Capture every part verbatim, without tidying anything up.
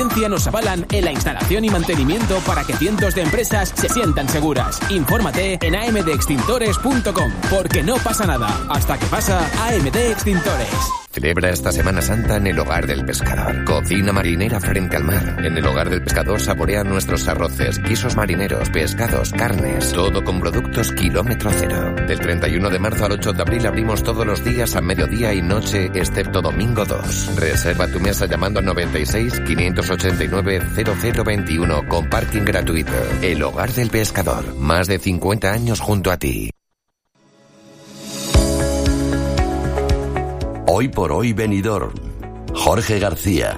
experiencia nos avalan en la instalación y mantenimiento para que cientos de empresas se sientan seguras. Infórmate en a m d extintores punto com, porque no pasa nada hasta que pasa. A M D Extintores. Celebra esta Semana Santa en el Hogar del Pescador. Cocina marinera frente al mar. En el Hogar del Pescador saborean nuestros arroces, guisos marineros, pescados, carnes. Todo con productos kilómetro cero. Del treinta y uno de marzo al ocho de abril abrimos todos los días a mediodía y noche, excepto domingo dos. Reserva tu mesa llamando al noventa y seis, quinientos ochenta y nueve, cero cero veintiuno con parking gratuito. El Hogar del Pescador. Más de cincuenta años junto a ti. Hoy por hoy Benidorm. Jorge García.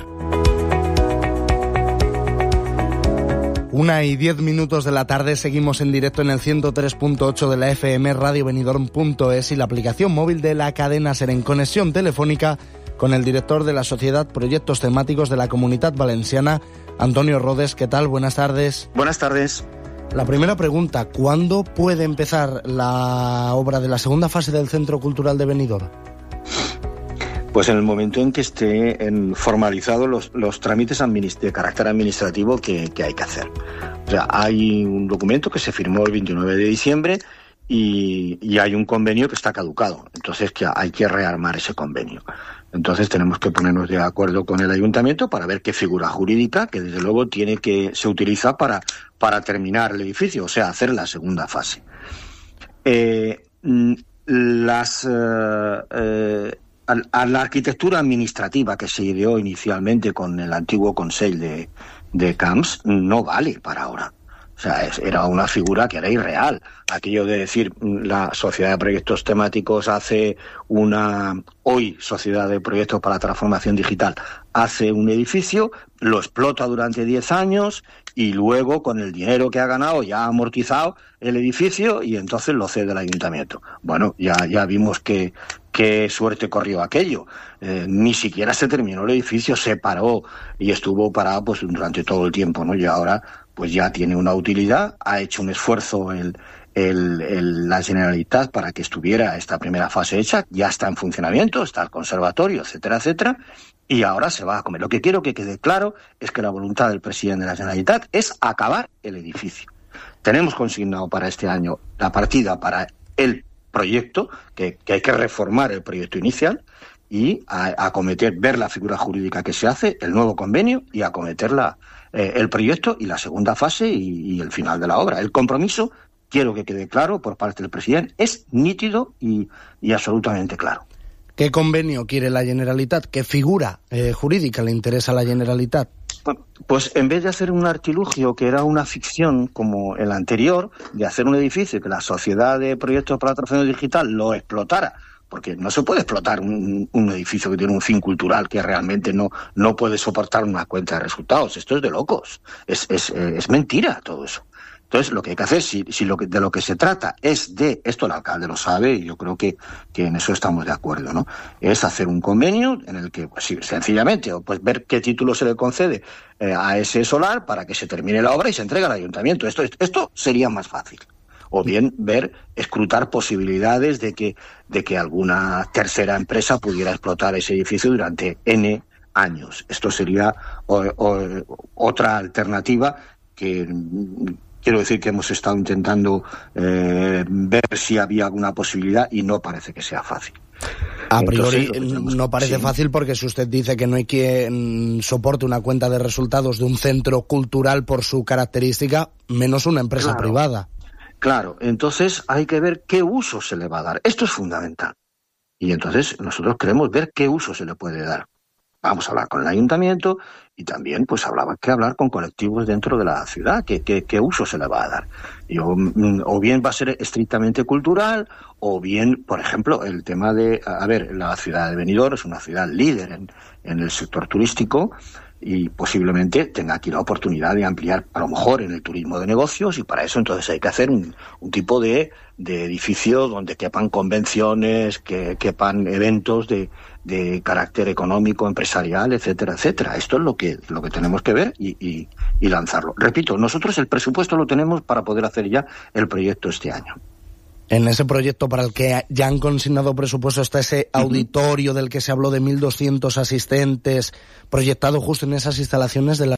Una y diez minutos de la tarde, seguimos en directo en el ciento tres punto ocho de la F M, radio benidorm punto es y la aplicación móvil de la cadena SER, en conexión telefónica con el director de la Sociedad Proyectos Temáticos de la Comunitat Valenciana, Antonio Rodes. ¿Qué tal? Buenas tardes. Buenas tardes. La primera pregunta, ¿cuándo puede empezar la obra de la segunda fase del Centro Cultural de Benidorm? Pues en el momento en que esté en formalizados los, los trámites administ- de carácter administrativo que, que hay que hacer. O sea, hay un documento que se firmó el veintinueve de diciembre y, y hay un convenio que está caducado. Entonces que hay que rearmar ese convenio. Entonces tenemos que ponernos de acuerdo con el ayuntamiento para ver qué figura jurídica, que desde luego tiene que se utiliza para, para terminar el edificio, o sea, hacer la segunda fase. Eh, las... Eh, eh, A la arquitectura administrativa que se ideó inicialmente con el antiguo Consell de, de Camps no vale para ahora. O sea, es, era una figura que era irreal. Aquello de decir, la Sociedad de Proyectos Temáticos hace una... Hoy, Sociedad de Proyectos para la Transformación Digital, hace un edificio, lo explota durante diez años y luego, con el dinero que ha ganado, ya ha amortizado el edificio y entonces lo cede al ayuntamiento. Bueno, ya, ya vimos que qué suerte corrió aquello. Eh, ni siquiera se terminó el edificio, se paró y estuvo parado pues durante todo el tiempo, ¿no? Y ahora pues ya tiene una utilidad, ha hecho un esfuerzo el, el, el, la Generalitat para que estuviera esta primera fase hecha, ya está en funcionamiento, está el conservatorio, etcétera, etcétera, y ahora se va a comer. Lo que quiero que quede claro es que la voluntad del presidente de la Generalitat es acabar el edificio. Tenemos consignado para este año la partida para el proyecto, que, que hay que reformar el proyecto inicial y a, acometer, ver la figura jurídica que se hace, el nuevo convenio y acometer la, eh, el proyecto y la segunda fase y, y el final de la obra. El compromiso, quiero que quede claro por parte del presidente, es nítido y, y absolutamente claro. ¿Qué convenio quiere la Generalitat? ¿Qué figura eh, jurídica le interesa a la Generalitat? Pues en vez de hacer un artilugio que era una ficción como el anterior, de hacer un edificio que la Sociedad de Proyectos para la Transformación Digital lo explotara, porque no se puede explotar un, un edificio que tiene un fin cultural que realmente no, no puede soportar una cuenta de resultados. Esto es de locos, es, es, es mentira todo eso. Entonces, lo que hay que hacer, si, si lo que, de lo que se trata es de, esto el alcalde lo sabe y yo creo que, que en eso estamos de acuerdo, ¿no? Es hacer un convenio en el que, pues sí, sencillamente, pues ver qué título se le concede eh, a ese solar para que se termine la obra y se entregue al ayuntamiento. Esto, esto sería más fácil. O bien ver, escrutar posibilidades de que, de que alguna tercera empresa pudiera explotar ese edificio durante N años. Esto sería o, o, otra alternativa que... Quiero decir que hemos estado intentando eh, ver si había alguna posibilidad y no parece que sea fácil. A priori Entonces, no parece sí. fácil porque si usted dice que no hay quien soporte una cuenta de resultados de un centro cultural por su característica, menos una empresa claro, privada. Claro, entonces hay que ver qué uso se le va a dar. Esto es fundamental. Y entonces nosotros queremos ver qué uso se le puede dar. Vamos a hablar con el ayuntamiento y también pues hablaba que hablar con colectivos dentro de la ciudad, qué que, que uso se le va a dar. Y o, o bien va a ser estrictamente cultural, o bien, por ejemplo, el tema de, a ver, la ciudad de Benidorm es una ciudad líder en, en el sector turístico y posiblemente tenga aquí la oportunidad de ampliar, a lo mejor, en el turismo de negocios, y para eso entonces hay que hacer un, un tipo de, de edificio donde quepan convenciones, que quepan eventos de, de carácter económico, empresarial, etcétera, etcétera. Esto es lo que, lo que tenemos que ver y, y, y lanzarlo. Repito, nosotros el presupuesto lo tenemos para poder hacer ya el proyecto este año. En ese proyecto para el que ya han consignado presupuesto está ese auditorio del que se habló de mil doscientos asistentes, proyectado justo en esas instalaciones de la